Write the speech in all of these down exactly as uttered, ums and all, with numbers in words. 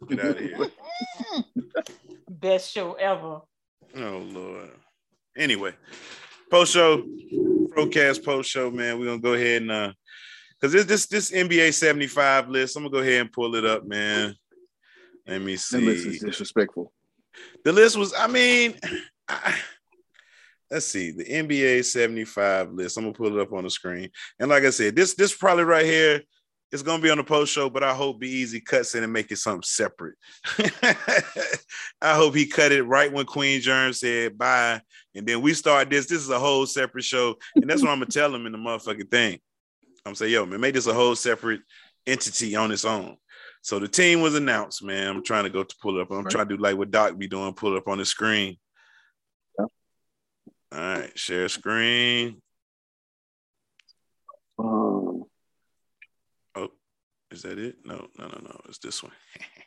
Get out of here. Best show ever. Oh Lord. Anyway, post show, Procast post show, man. We're gonna go ahead and uh because this this this N B A seventy-five list, I'm gonna go ahead and pull it up, man. Let me see. The list is disrespectful. The list was, I mean, I, let's see, the N B A seventy-five list. I'm gonna pull it up on the screen. And like I said, this this probably right here is gonna be on the post show, but I hope Be Easy cuts in and make it something separate. I hope he cut it right when Queen Germ said bye, and then we start this. This is a whole separate show, and that's what I'm gonna tell him in the motherfucking thing. I'm saying, yo, man, make this a whole separate entity on its own. So the team was announced, man. I'm trying to go to pull it up. I'm right. trying to do like what Doc be doing, pull it up on the screen. Yeah. All right, share screen. Um, oh, is that it? No, no, no, no. It's this one.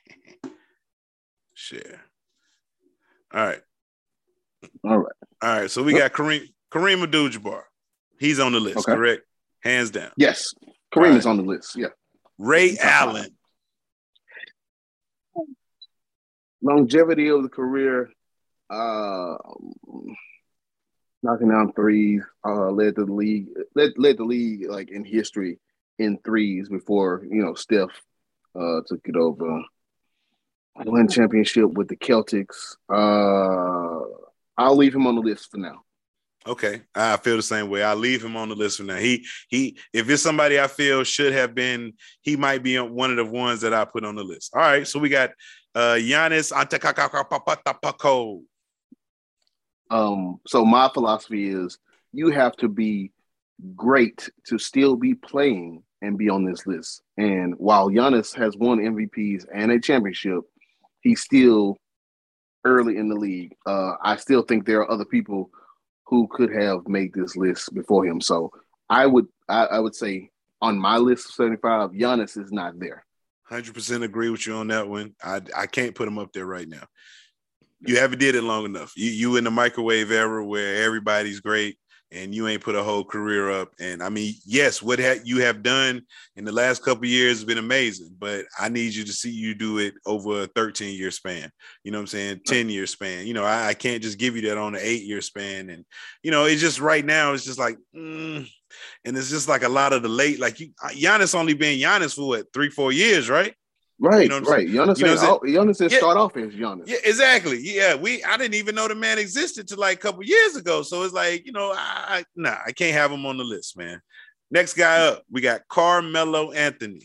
Share. All right. All right. All right. So we yep. got Kareem Kareem Abdul-Jabbar. He's on the list, okay. correct? Hands down. Yes. Kareem right. is on the list. Yeah. Ray Allen. Longevity of the career, uh, knocking down threes, uh, led the league, led led the league like in history in threes before you know Steph uh, took it over. Won championship with the Celtics. Uh, I'll leave him on the list for now. Okay, I feel the same way. I'll leave him on the list for now. He he, if it's somebody I feel should have been, he might be one of the ones that I put on the list. All right, so we got uh, Giannis Antetokounmpo. Um, so my philosophy is you have to be great to still be playing and be on this list. And while Giannis has won M V Ps and a championship, he's still early in the league. Uh, I still think there are other people who could have made this list before him. So I would I, I would say on my list of seventy-five, Giannis is not there. one hundred percent agree with you on that one. I, I can't put him up there right now. You haven't did it long enough. You you in the microwave era where everybody's great and you ain't put a whole career up. And I mean, yes, what ha- you have done in the last couple of years has been amazing, but I need you to see you do it over a thirteen year span. You know what I'm saying? ten year span. You know, I, I can't just give you that on an eight year span. And, you know, it's just right now, it's just like, mm, and it's just like a lot of the late, like you, Giannis only been Giannis for what, three, four years, right? Right, you know right. Giannis you know Giannis didn't yeah. start off as Giannis. Yeah, exactly. Yeah, we. I didn't even know the man existed till like a couple years ago. So it's like, you know, I, I nah, I can't have him on the list, man. Next guy up, we got Carmelo Anthony.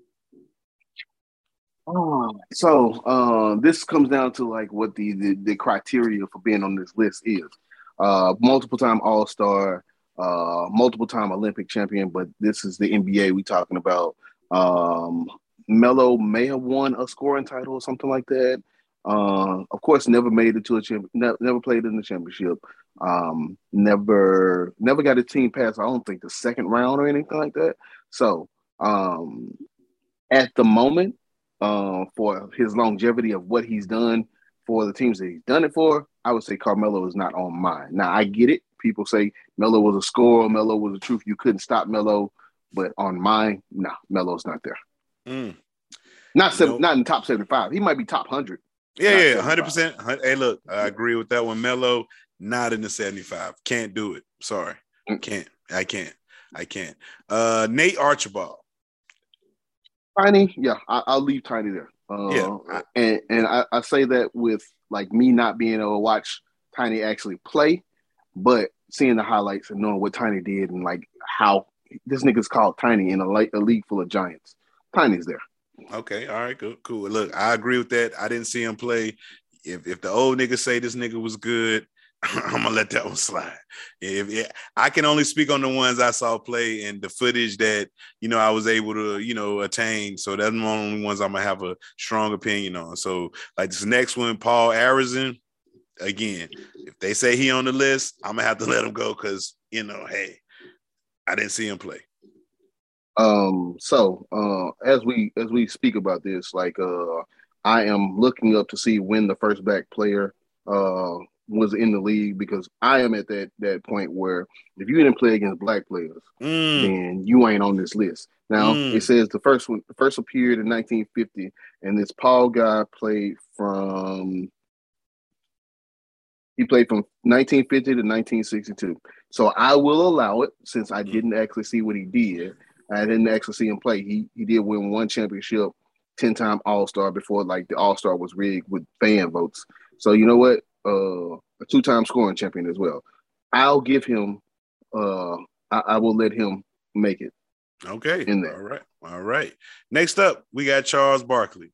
Oh, so uh, this comes down to like what the, the the criteria for being on this list is. Uh, multiple time All Star, uh, multiple time Olympic champion, but this is the N B A we talking about. Um, Melo may have won a scoring title or something like that. Uh, of course, never made it to a champ. Ne- never played in the championship. Um, never, never got a team past. I don't think the second round or anything like that. So, um, at the moment, uh, for his longevity of what he's done for the teams that he's done it for, I would say Carmelo is not on mine. Now, I get it. People say Melo was a scorer. Melo was the truth. You couldn't stop Melo. But on mine, no, Melo's not there. Mm. Not seven, nope. Not in the top seventy-five. He might be top one hundred. Yeah, yeah, one hundred percent. Hey, look, I agree with that one. Melo, not in the seventy-five. Can't do it. Sorry. Mm. Can't. I can't. I can't. Uh, Nate Archibald. Tiny, yeah, I, I'll leave Tiny there. Uh, yeah. And, and I, I say that with like me not being able to watch Tiny actually play, but seeing the highlights and knowing what Tiny did and like how this nigga's called Tiny in a, a league full of giants. Tiny's there. Okay, all right, good, cool. Look, I agree with that. I didn't see him play. If if the old niggas say this nigga was good, I'm gonna let that one slide. If, if I can only speak on the ones I saw play and the footage that you know I was able to you know attain. So that's the only ones I'm gonna have a strong opinion on. So like this next one, Paul Arizin. Again, if they say he on the list, I'm gonna have to let him go because you know, hey, I didn't see him play. Um, so uh, as we as we speak about this, like uh, I am looking up to see when the first black player uh, was in the league, because I am at that that point where if you didn't play against black players, Mm, then you ain't on this list. Now it mm. says the first one, the first appeared in nineteen fifty, and this Paul guy played from he played from nineteen fifty to nineteen sixty-two. So I will allow it, since I didn't actually see what he did. I didn't actually see him play. He he did win one championship, ten-time All-Star before like the All-Star was rigged with fan votes. So you know what? Uh, a two-time scoring champion as well. I'll give him. Uh, I, I will let him make it. Okay. In there. All right. All right. Next up, we got Charles Barkley.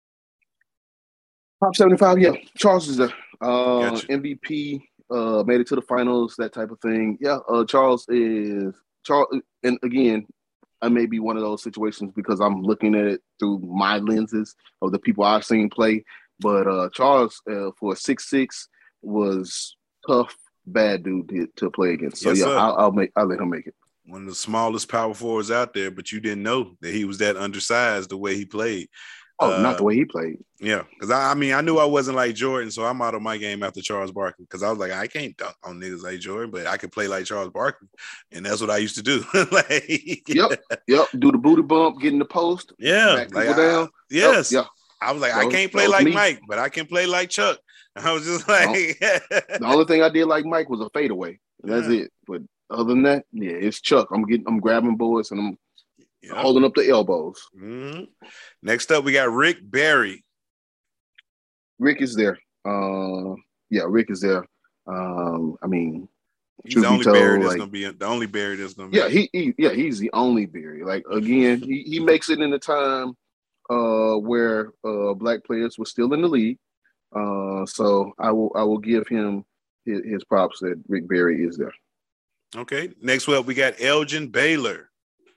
Top seventy-five. Yeah, Charles is there. Uh, Gotcha. M V P. Uh, made it to the finals. That type of thing. Yeah. Uh, Charles is Charles, and again, I may be one of those situations because I'm looking at it through my lenses of the people I've seen play. But uh, Charles, uh, for a six six, was tough, bad dude to, to play against. So Yes, yeah, sir. I'll, I'll make, I'll let him make it. One of the smallest power forwards out there, but you didn't know that he was that undersized the way he played. Oh, uh, not the way he played. Yeah, because I, I mean, I knew I wasn't like Jordan, so I'm out of my game after Charles Barkley, because I was like, I can't dunk on niggas like Jordan, but I could play like Charles Barkley, and that's what I used to do. Like, yep, yep. Do the booty bump, get in the post, yeah, back like people I, down. yes, Yep, yeah. I was like, that I was, can't play like me. Mike, but I can play like Chuck. I was just like, the only thing I did like Mike was a fadeaway. That's yeah. it. But other than that, yeah, it's Chuck. I'm getting, I'm grabbing boards and I'm yep. holding up the elbows. Mm-hmm. Next up, we got Rick Barry. Rick is there. Uh, yeah, Rick is there. Um, I mean, he's the only told, Barry that's like, gonna be the only Barry that's gonna be. Yeah, he, he yeah he's the only Barry. Like again, he, he makes it in the time uh, where uh, black players were still in the league. Uh, so I will I will give him his, his props that Rick Barry is there. Okay. Next up, we got Elgin Baylor.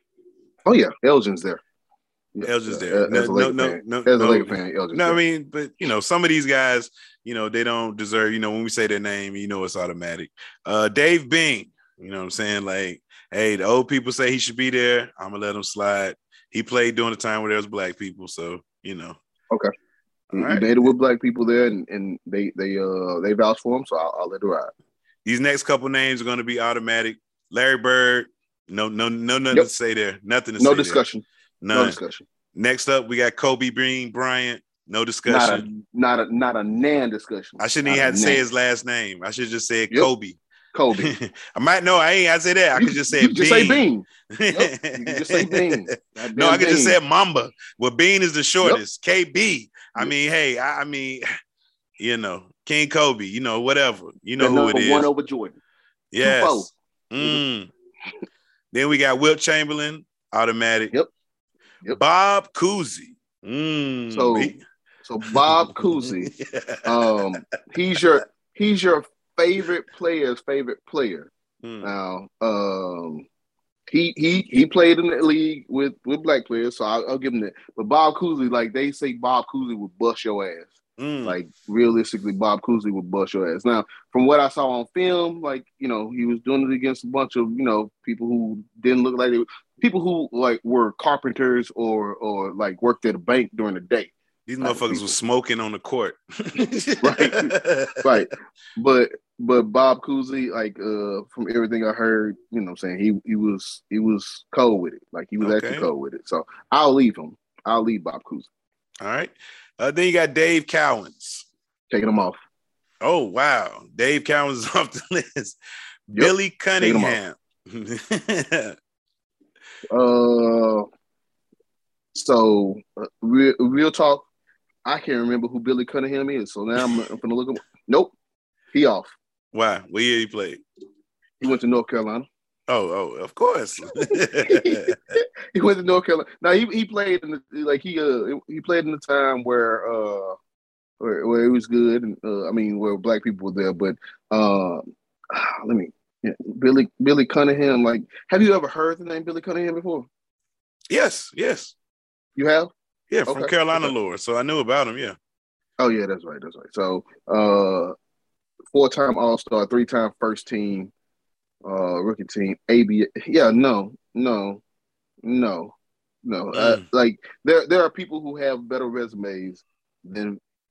Oh yeah, Elgin's there. Yeah, Elgin's there. As no, a Laker no, fan, no, as no, a Laker fan, Elgin's no. there. I mean, but you know, some of these guys, you know, they don't deserve. You know, when we say their name, you know, it's automatic. Uh, Dave Bean. You know what I'm saying? Like, hey, the old people say he should be there. I'm gonna let him slide. He played during the time where there was black people, so you know. Okay. He, right. he dated with black people there, and, and they they uh they vouched for him, so I'll, I'll let it ride. These next couple names are going to be automatic. Larry Bird. No, no, no, nothing yep. to say there. Nothing to no say discussion. there. None. No discussion. Next up, we got Kobe Bean Bryant. No discussion. Not a not a not a nan discussion. I shouldn't not even have to say his last name. I should just say yep. Kobe. Kobe. I might know. I ain't. I say that. I you, could just say you Bean. Just say Bean. Yep. You can just say Bean. No, I could Bean. just say Mamba. Well, Bean is the shortest. Yep. K B. I yep. mean, hey, I, I mean, you know, King Kobe. You know, whatever. You know the who it is. One over Jordan. Yes. Mm. Then we got Wilt Chamberlain, automatic. Yep. Yep. Bob Cousy. Mm. So, he... so Bob Cousy, um, he's your he's your favorite player's favorite player. Mm. Now, um, he he he played in the league with, with black players, so I'll, I'll give him that. But Bob Cousy, like they say, Bob Cousy would bust your ass. Mm. Like realistically, Bob Cousy would bust your ass. Now, from what I saw on film, like you know, he was doing it against a bunch of you know people who didn't look like they were, people who like were carpenters or or like worked at a bank during the day. These motherfuckers were smoking on the court, right? Right. But but Bob Cousy, like uh, from everything I heard, you know, what I'm saying he he was he was cold with it. Like he was okay. actually cold with it. So I'll leave him. I'll leave Bob Cousy. All right. Uh, then you got Dave Cowens. Taking him off. Oh, wow. Dave Cowens is off the list. Yep. Billy Cunningham. uh, so, uh, real, real talk, I can't remember who Billy Cunningham is. So now I'm, I'm going to look him. Nope. He off. Why? What year he played? He went to North Carolina. Oh, oh, of course. He went to North Carolina. Now he he played in the like he uh he played in the time where uh where, where it was good and uh, I mean where black people were there. But uh, let me yeah, Billy Billy Cunningham. Like, have you ever heard the name Billy Cunningham before? Yes, yes. You have? Yeah, from okay. Carolina okay. lore. So I knew about him. Yeah. Oh yeah, that's right. That's right. So uh, four-time All-Star, three-time first team. Uh, rookie team, A B. Yeah, no, no, no, no. Mm. Uh, like there, there are people who have better resumes than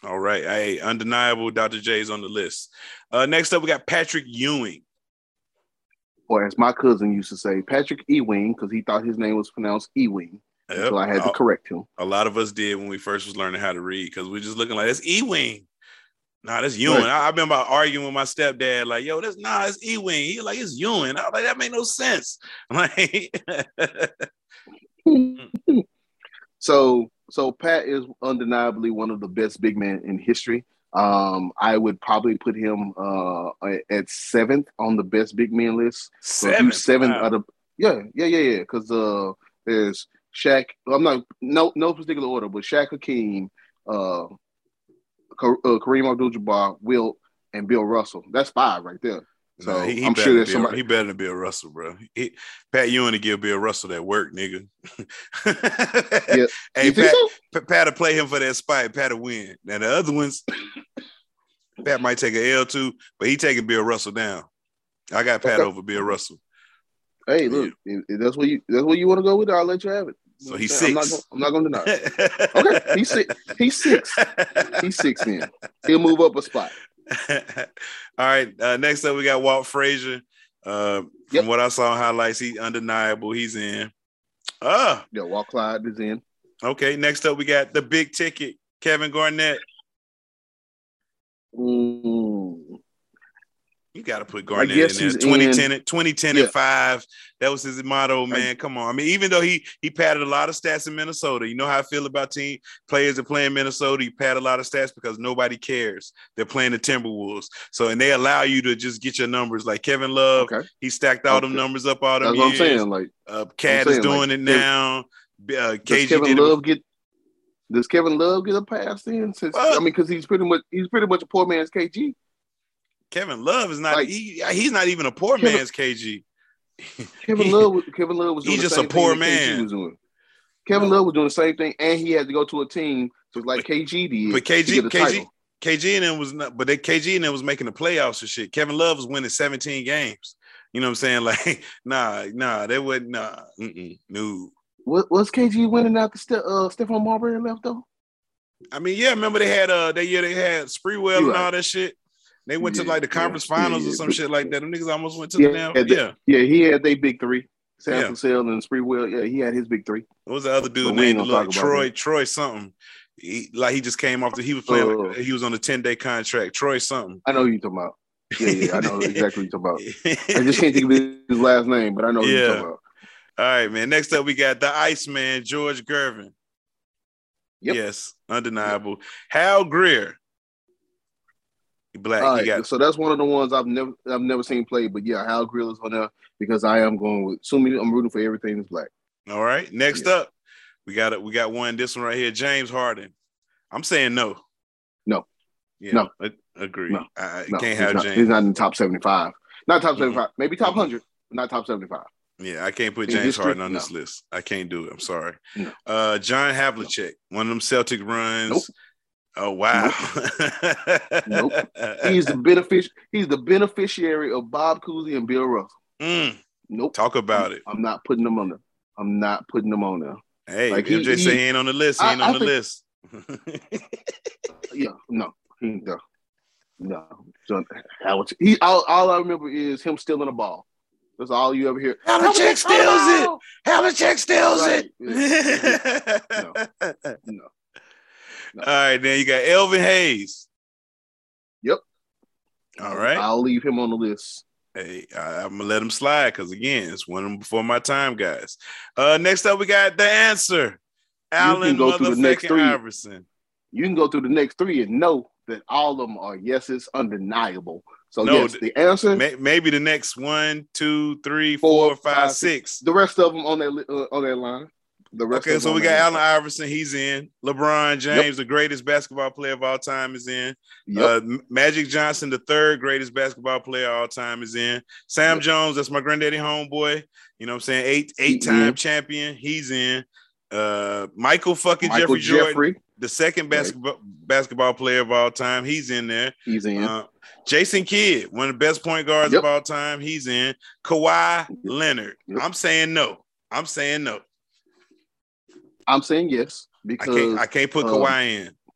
All right. Hey, undeniable. Doctor J's on the list. Uh, next up, we got Patrick Ewing. Or as my cousin used to say, Patrick Ewing, because he thought his name was pronounced Ewing. Yep. So I had to correct him. A lot of us did when we first was learning how to read because we're just looking like, that's Ewing. Nah, that's Ewing. Right. I, I remember arguing with my stepdad, like, yo, that's nah, it's Ewing. He like, it's Ewing. I was like, that made no sense. Like, so, so Pat is undeniably one of the best big men in history. Um, I would probably put him uh, at seventh on the best big men list. Seventh, so seven wow. out of yeah, yeah, yeah, yeah. Because uh, there's Shaq. I'm not no no particular order, but Shaq Hakeem, uh, Uh, Kareem Abdul-Jabbar, Wilt, and Bill Russell. That's five right there. So nah, he, he I'm sure there's Bill, somebody. He better than Bill Russell, bro. He, Pat Ewing to give Bill Russell that work, nigga. Yeah. Hey, Pat, so? Pat to play him for that spite. Pat to win. Now the other ones, Pat might take an L too, but he taking Bill Russell down. I got Pat okay. over Bill Russell. Hey, look, yeah. if that's what you that's what you want to go with. I'll let you have it. So he's six. I'm not going to deny it. Okay, he's six. He's six. He's six then. He'll move up a spot. All right. Uh, next up, we got Walt Frazier. Uh, from yep. what I saw in highlights, he's undeniable. He's in. Uh, yeah, Walt Clyde is in. Okay. Next up, we got the big ticket, Kevin Garnett. Mm. You got to put Garnett in there. twenty ten, in, twenty ten yeah. and five. That was his motto, man. Come on. I mean, even though he he padded a lot of stats in Minnesota, you know how I feel about team players that play in Minnesota. You pad a lot of stats because nobody cares. They're playing the Timberwolves. So, and they allow you to just get your numbers. Like Kevin Love, okay. he stacked all okay. them numbers up all them That's years. What I'm saying. Like, uh, Cat is doing like, it now. Uh, K G does Kevin did Love it. get? Does Kevin Love get a pass in? Since uh, I mean, because he's pretty much he's pretty much a poor man's K G. Kevin Love is not. Like, he, he's not even a poor Kevin, man's K G. Kevin he, Love. Kevin Love was. Doing he's the just same a poor thing man. Was doing. Kevin no. Love was doing the same thing, and he had to go to a team just like K G did. But K G, K G, K G and them was not. But they, K G and them was making the playoffs and shit. Kevin Love was winning seventeen games. You know what I'm saying? Like, nah, nah, they wouldn't. Nah, mm-mm, no. What was K G winning after Ste- uh, Stephon Marbury left though? I mean, yeah. Remember they had uh that year they had Spreewell and right. all that shit. They went yeah, to like the conference yeah, finals yeah, or some yeah. shit like that. Them niggas almost went to yeah, the damn. Yeah, yeah, yeah. He had they big three. Sam yeah. Cassell and Spreewell. Yeah, he had his big three. What was the other dude named like Troy? That. Troy something. He, like he just came off the. He was playing. Uh, like, he was on a ten day contract. Troy something. I know who you're talking about. Yeah, yeah. I know exactly what you're talking about. I just can't think of his last name, but I know who yeah. you're talking about. All right, man. Next up, we got the Iceman, George Gervin. Yep. Yes, undeniable. Yep. Hal Greer. Black. Right, got... So that's one of the ones I've never I've never seen play. But yeah, Hal Greer is on there because I am going with. Assuming I'm rooting for everything that's black. All right. Next yeah. up, we got it. We got one. This one right here, James Harden. I'm saying no. No. Yeah, no. I agree. No. I no. can't he's have not, James. He's not in the top seventy-five. Not top seventy-five. Mm-hmm. Maybe top one hundred. But not top seventy-five. Yeah, I can't put James history, Harden on no. this list. I can't do it. I'm sorry. No. Uh, John Havlicek, no. one of them Celtic runs. Nope. Oh wow. Nope. nope. He's the benefic- He's the beneficiary of Bob Cousy and Bill Russell. Mm. Nope. Talk about I'm, it. I'm not putting them on there. I'm not putting them on there. Hey, like M J he, say he ain't on the list. He ain't I, on I the think, list. yeah, no, he no, no. John Havlicek. He all, all I remember is him stealing the ball. That's all you ever hear. Havlicek steals it. Havlicek steals right. it. Yeah. no. no. No. All right, then you got Elvin Hayes. Yep. All right. I'll leave him on the list. Hey, I, I'm gonna let him slide because again, it's one of them before my time, guys. Uh, next up, we got the answer. Allen motherfucking Iverson. You can go through the next three and know that all of them are yeses, undeniable. So no, yes, the answer. May, maybe the next one, two, three, four, four five, five, six. The rest of them on that uh, on that line. The rest okay, of so we got Allen Iverson. He's in. LeBron James, yep. the greatest basketball player of all time, is in. Yep. Uh, Magic Johnson, the third greatest basketball player of all time, is in. Sam yep. Jones, that's my granddaddy homeboy. You know what I'm saying? Eight, eight-time mm-hmm. champion. He's in. Uh, Michael fucking Michael Jeffrey Jordan, Jeffrey. the second basketball right. basketball player of all time. He's in there. He's in. Uh, Jason Kidd, one of the best point guards yep. of all time. He's in. Kawhi yep. Leonard. Yep. I'm saying no. I'm saying no. I'm saying yes because I can't, I can't put um, Kawhi in.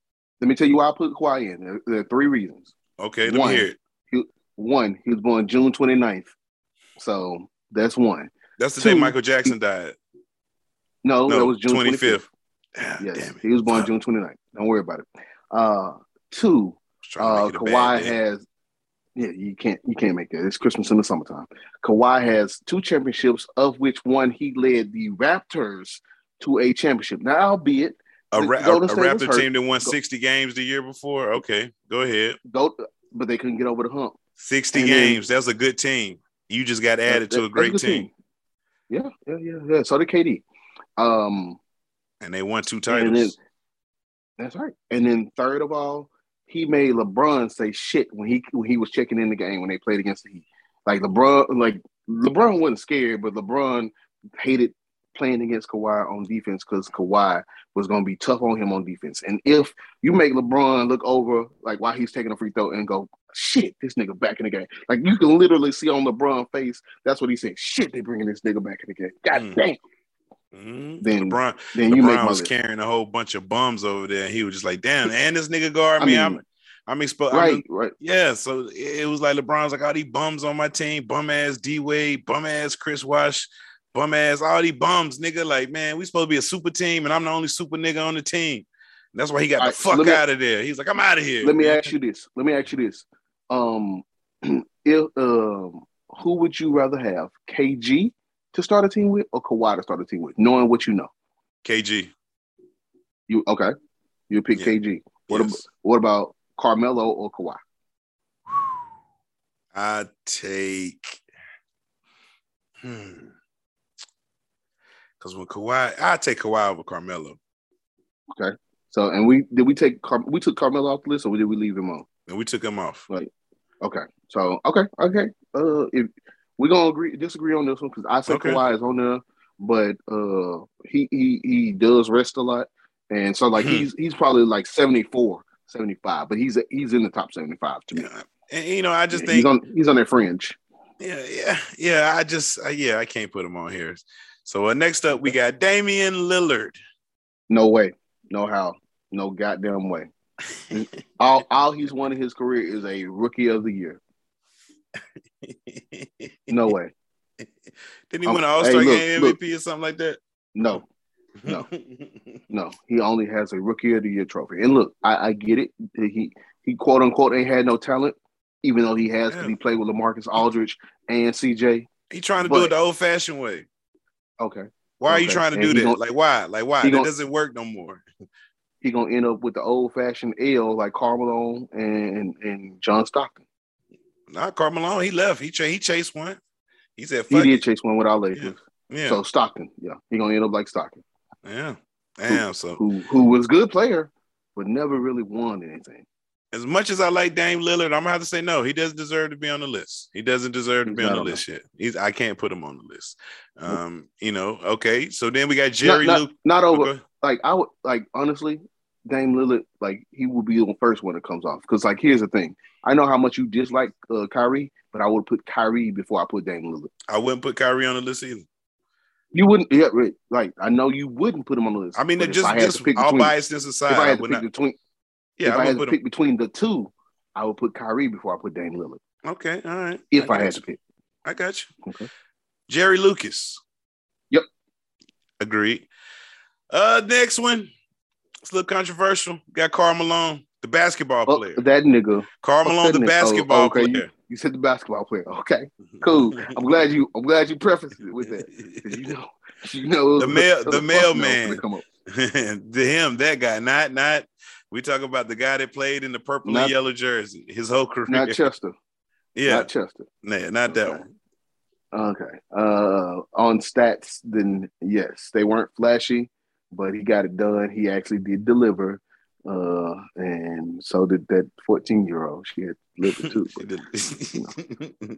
Let me tell you why I put Kawhi in. There, there are three reasons. Okay, let one, me hear it. He, one, he was born June twenty-ninth. So that's one. That's the Two, day Michael Jackson he, died. No, No, that was June twenty-fifth. twenty-fifth. Ah, yes, damn it. he was born Fuck. June twenty-ninth. Don't worry about it. Uh, two, uh, Kawhi has. Yeah, you can't you can't make that. It's Christmas in the summertime. Kawhi has two championships, of which one he led the Raptors to a championship. Now, albeit a, the ra- Golden a State was Raptor hurt, team that won go, sixty games the year before. Okay, go ahead. Go, but they couldn't get over the hump. sixty and games. Then, That's a good team. You just got added that, to a great a team. team. Yeah, yeah, yeah, yeah. So did K D. Um, and they won two titles. Then, that's right. And then third of all, he made LeBron say shit when he when he was checking in the game when they played against the Heat. Like LeBron, like LeBron wasn't scared, but LeBron hated playing against Kawhi on defense because Kawhi was going to be tough on him on defense. And if you make LeBron look over, like while he's taking a free throw and go, shit, this nigga back in the game. Like you can literally see on LeBron's face, that's what he said. Shit, they bringing this nigga back in the game. God mm. damn. Mm-hmm. Then LeBron, then LeBron you make was carrying a whole bunch of bums over there. He was just like, damn, and this nigga guard me. I mean, I'm, I'm exposed. Right, right. Yeah, so it was like LeBron's like, all these bums on my team, bum ass D Wade, bum ass Chris Wash, bum ass all these bums, nigga. Like, man, we supposed to be a super team, and I'm the only super nigga on the team. And that's why he got all the right, fuck so out of there. He's like, I'm out of here. Let me man. ask you this. Let me ask you this. Um, if um, who would you rather have, K G to start a team with, or Kawhi to start a team with, knowing what you know? K G. You okay? You pick yeah. K G. What yes. about what about Carmelo or Kawhi? I take. Hmm. Because when Kawhi, I take Kawhi over Carmelo. Okay. So, and we did we take Car- we took Carmelo off the list, or did we leave him on? And we took him off. Right. Okay. So, okay, okay. Uh, if we're gonna agree disagree on this one because I said okay. Kawhi is on there, but uh, he he he does rest a lot, and so like he's he's probably like seventy-four, seventy-five, but he's he's in the top seventy-five to me. Yeah. And you know, I just yeah, think he's on he's on that fringe. Yeah, yeah, yeah. I just uh, yeah, I can't put him on here. So uh, next up, we got Damian Lillard. No way, no how, no goddamn way. all all he's won in his career is a Rookie of the Year. No way. Didn't he um, win an All-Star hey, look, game M V P look. or something like that? No, no, no. He only has a Rookie of the Year trophy. And look, I, I get it. He he quote unquote ain't had no talent, even though he has because yeah. he played with LaMarcus Aldridge and C J. He trying to but, do it the old-fashioned way. Okay. Why okay. are you trying to and do that? Gonna, like why? Like why? That gonna, doesn't work no more. He gonna end up with the old-fashioned L like Carmelo and and John Stockton. Not Carmelo. He left. He ch- he chased one. He said, Fuck he did it. chase one with our Lakers. Yeah. yeah. So Stockton, yeah, he gonna end up like Stockton. Yeah. Damn. Who, so who who was a good player, but never really won anything. As much as I like Dame Lillard, I'm gonna have to say no. He doesn't deserve to be on the list. He doesn't deserve to He's be on the list yet. He's I can't put him on the list. Um, you know. Okay. So then we got Jerry not, Luke. Not, not over. Okay. Like I would like honestly. Dame Lillard, like he will be the first one that comes off. Because, like, here's the thing: I know how much you dislike uh, Kyrie, but I would put Kyrie before I put Dame Lillard. I wouldn't put Kyrie on the list either. You wouldn't, yeah, like I know you wouldn't put him on the list. I mean, just I just all biasness aside, if I had I to pick not, between, yeah, if I, I had to put pick him. between the two, I would put Kyrie before I put Dame Lillard. Okay, all right. If I, I had you. to pick, I got you. Okay. Jerry Lucas. Yep. Agreed. Uh, next one. It's a little controversial. Got Karl Malone, the basketball oh, player. That nigga. Karl Malone, the nigga. basketball oh, okay. player. You, you said the basketball player. Okay, cool. I'm glad you. I'm glad you prefaced it with that. You know, you know, the mail, the mailman. Come up. To him, that guy, not not. We talk about the guy that played in the purple not, and yellow jersey his whole career. Not Chester. Yeah, not Chester. Nah, not that okay. one. Okay. Uh, on stats, then yes, they weren't flashy, but he got it done. He actually did deliver, uh, and so did that fourteen-year-old. She had delivered too. But, you know.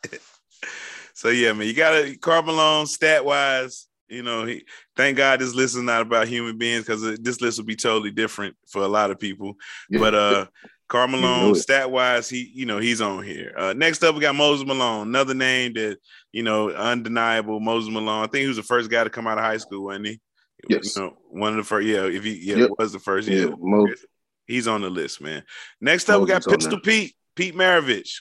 So yeah, man, you got to Karl Malone stat wise. You know, he thank God this list is not about human beings because this list will be totally different for a lot of people. Yeah. But uh, Karl Malone, stat wise, he you know he's on here. Uh, next up, we got Moses Malone, another name that you know undeniable. Moses Malone, I think he was the first guy to come out of high school, wasn't he? Yes, you know, one of the first. Yeah, if he yeah yep. was the first. Yeah, yeah. Mo- He's on the list, man. Next up, we got Pistol Pete, Pete Maravich.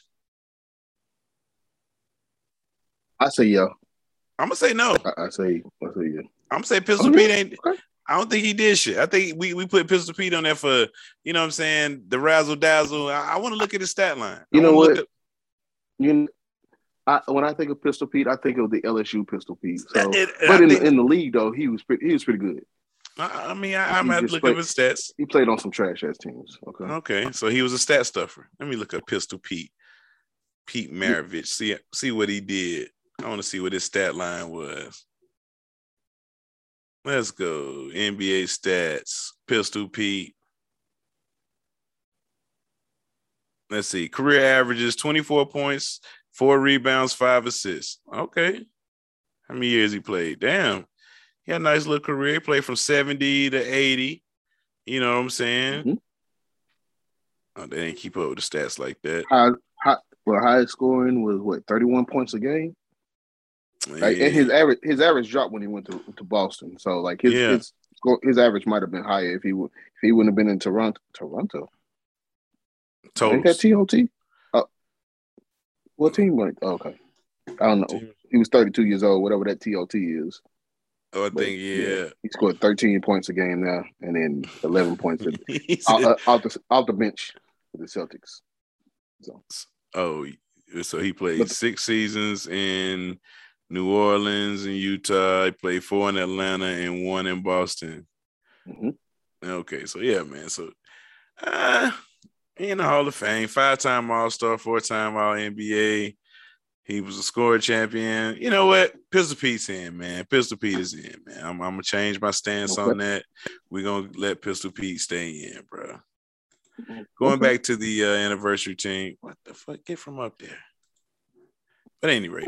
I say yeah. I'm gonna say no. I, I say I say yeah. I'm gonna say Pistol oh, Pete yeah? ain't. Okay. I don't think he did shit. I think we, we put Pistol Pete on there for, you know what I'm saying, the razzle dazzle. I, I want to look at his stat line. You I know what? At... You know, I, when I think of Pistol Pete, I think of the L S U Pistol Pete. So, it, but in, think... in the league though, he was pretty, he was pretty good. I, I mean, I, I'm gonna look played, up his stats. He played on some trash ass teams. Okay. Okay, so he was a stat stuffer. Let me look up Pistol Pete, Pete Maravich. See see what he did. I want to see what his stat line was. Let's go. N B A stats. Pistol Pete. Let's see. Career averages twenty-four points, four rebounds, five assists. Okay. How many years he played? Damn. He had a nice little career. He played from seventy to eighty. You know what I'm saying? Mm-hmm. Oh, they didn't keep up with the stats like that. High, high, well, highest scoring was what, thirty-one points a game? Yeah. Like, and his average his average dropped when he went to, to Boston. So like his yeah. his his average might have been higher if he would if he wouldn't have been in Toronto. Toronto. Totals. Ain't that T O T? Uh, what team went? Oh, okay. I don't know. He was thirty-two years old, whatever that T O T is. Oh, I but, think yeah. yeah. He scored thirteen points a game now, and then eleven points at, said, out, out the out the bench for the Celtics. So. Oh, so he played but, six seasons in New Orleans and Utah. He played four in Atlanta and one in Boston. Mm-hmm. Okay, so yeah, man. So, uh, in the Hall of Fame, five-time All-Star, four-time All-N B A. He was a scorer champion. You know what? Pistol Pete's in, man. Pistol Pete is in, man. I'm, I'm going to change my stance okay. on that. We're going to let Pistol Pete stay in, bro. Okay. Going back to the uh, anniversary team. What the fuck? Get from up there. But at any rate.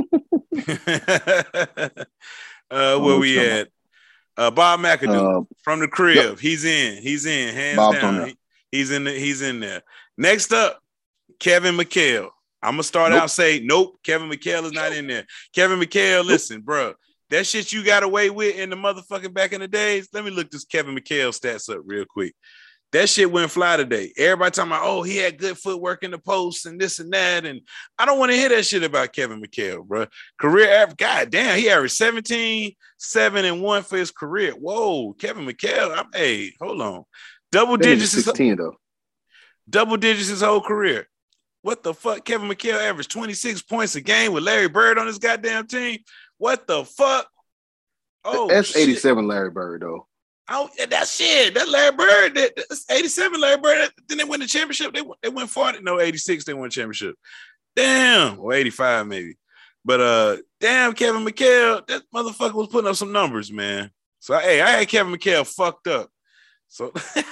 uh, where we at? Uh, Bob McAdoo uh, from the crib. Yep. He's in. He's in. Hands Bob's down. He, he's in. The, he's in there. Next up, Kevin McHale. I'm gonna start nope. out say nope. Kevin McHale is not in there. Kevin McHale, nope. listen, bro, that shit you got away with in the motherfucking back in the days. Let me look this Kevin McHale stats up real quick. That shit went fly today. Everybody talking about, oh, he had good footwork in the post and this and that, and I don't want to hear that shit about Kevin McHale, bro. Career average, god damn, he averaged seventeen, seven, and one for his career. Whoa, Kevin McHale. I'm, hey, hold on, double digits. sixteen his, though. Double digits his whole career. What the fuck? Kevin McHale averaged twenty-six points a game with Larry Bird on his goddamn team. What the fuck? Oh, that's eighty-seven Larry Bird, though. Oh, that shit. That Larry Bird. That, that's eighty-seven Larry Bird. Then they win the championship. They, they went forty. No, eighty-six. They won the championship. Damn. Or eighty-five, maybe. But uh, damn, Kevin McHale. That motherfucker was putting up some numbers, man. So, hey, I had Kevin McHale fucked up. So,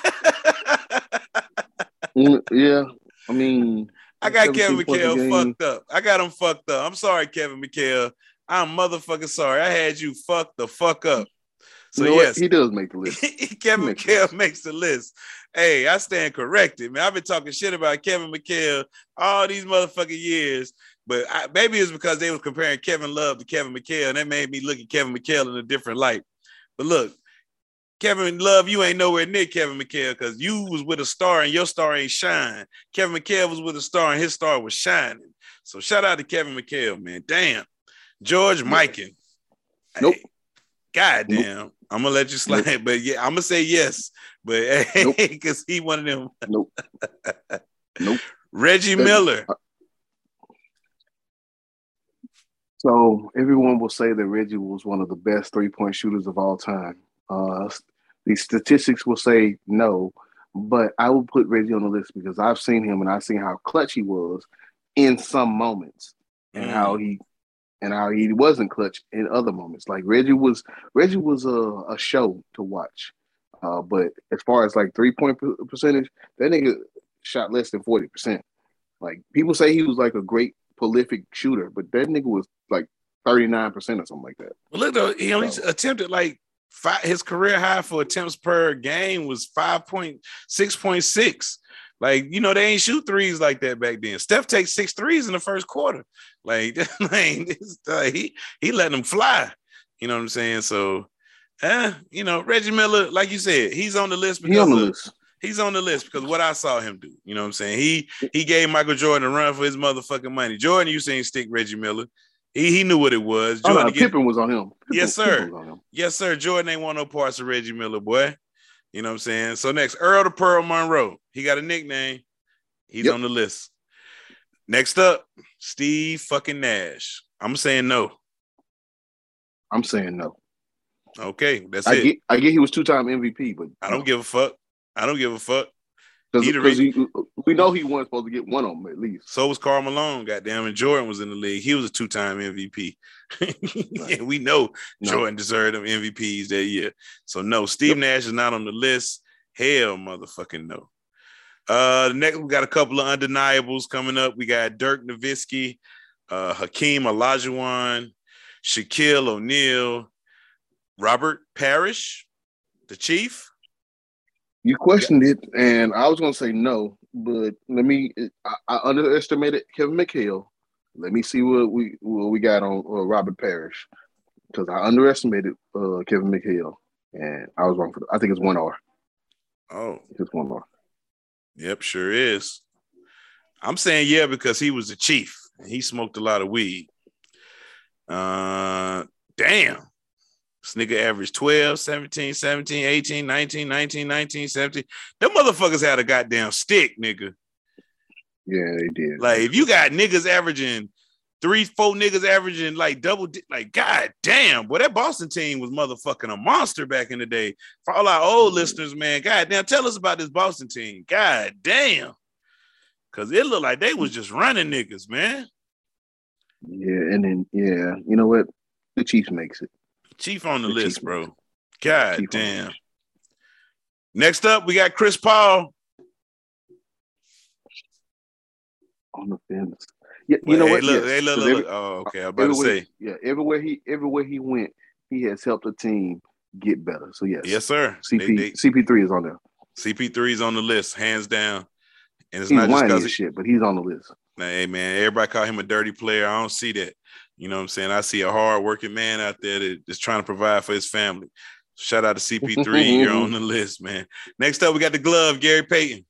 yeah, I mean, I got Kevin McHale fucked up. I got him fucked up. I'm sorry, Kevin McHale. I'm motherfucking sorry. I had you fucked the fuck up. So, you know yes. What? He does make the list. Kevin makes McHale the makes the list. Hey, I stand corrected, man. I've been talking shit about Kevin McHale all these motherfucking years, but I, maybe it's because they was comparing Kevin Love to Kevin McHale, and that made me look at Kevin McHale in a different light. But look, Kevin Love, you ain't nowhere near Kevin McHale because you was with a star and your star ain't shine. Kevin McHale was with a star and his star was shining. So shout out to Kevin McHale, man. Damn. George Mikan. Nope. Hey, God damn. Nope. I'm going to let you slide, nope. but yeah, I'm going to say yes. But hey, nope. because he one of them. Nope. Nope. Reggie that, Miller. Uh, so everyone will say that Reggie was one of the best three-point shooters of all time. Uh, the statistics will say no, but I will put Reggie on the list because I've seen him and I've seen how clutch he was in some moments, and mm. how he and how he wasn't clutch in other moments. Like Reggie was, Reggie was a, a show to watch. Uh, but as far as like three point percentage, that nigga shot less than forty percent. Like people say he was like a great prolific shooter, but that nigga was like thirty-nine percent or something like that. Well, look though, he only so. attempted like. Five, his career high for attempts per game was five point six point six. Like, you know, they ain't shoot threes like that back then. Steph takes six threes in the first quarter. Like, like, uh, he he letting them fly. You know what I'm saying? So, eh, you know, Reggie Miller, like you said, he's on the list because he on the of, list. He's on the list because what I saw him do. You know what I'm saying? He he gave Michael Jordan a run for his motherfucking money. Jordan, you seen stick Reggie Miller. He he knew what it was. Jordan oh, no, get, Pippen was on him. Pippen, yes, sir. On him. Yes, sir. Jordan ain't want no parts of Reggie Miller, boy. You know what I'm saying? So next, Earl the Pearl Monroe. He got a nickname. He's yep. on the list. Next up, Steve fucking Nash. I'm saying no. I'm saying no. Okay, that's I it. Get, I get he was two-time M V P, but I don't no. give a fuck. I don't give a fuck. Because he, we know he wasn't supposed to get one of them at least. So was Karl Malone, goddamn, and Jordan was in the league. He was a two-time M V P. Right. We know no. Jordan deserved them M V Ps that year. So no, Steve yep. Nash is not on the list. Hell, motherfucking no. Uh, the next we got a couple of undeniables coming up. We got Dirk Nowitzki, uh, Hakeem Olajuwon, Shaquille O'Neal, Robert Parrish, the Chief. You questioned it, and I was going to say no, but let me. I, I underestimated Kevin McHale. Let me see what we what we got on uh, Robert Parrish because I underestimated uh, Kevin McHale, and I was wrong for. The, I think it's one R. Oh, it's one R. Yep, sure is. I'm saying yeah because he was the Chief. He smoked a lot of weed. Uh, damn. This nigga averaged twelve, seventeen, seventeen, eighteen, nineteen, nineteen, nineteen, seventeen. Them motherfuckers had a goddamn stick, nigga. Yeah, they did. Like, if you got niggas averaging three, four niggas averaging like double, like, god damn, boy, that Boston team was motherfucking a monster back in the day. For all our old listeners, man, god damn, tell us about this Boston team. God damn. Because it looked like they was just running niggas, man. Yeah, and then, yeah, you know what? The Chiefs makes it. Chief on the, the list, bro. God Chief damn. Next up, we got Chris Paul. On the fence. Yeah, you well, know hey, what? Look, yes. hey, look, look, every, look. Oh, okay. I'm about to say. Yeah, everywhere he everywhere he went, he has helped the team get better. So yes. Yes, sir. C P, they, they, C P three is on there. C P three is on the list, hands down. And it's he's not just because shit, but he's on the list. Nah, hey man, everybody call him a dirty player. I don't see that. You know what I'm saying? I see a hard-working man out there that is trying to provide for his family. Shout out to C P three. You're on the list, man. Next up, we got the glove, Gary Payton.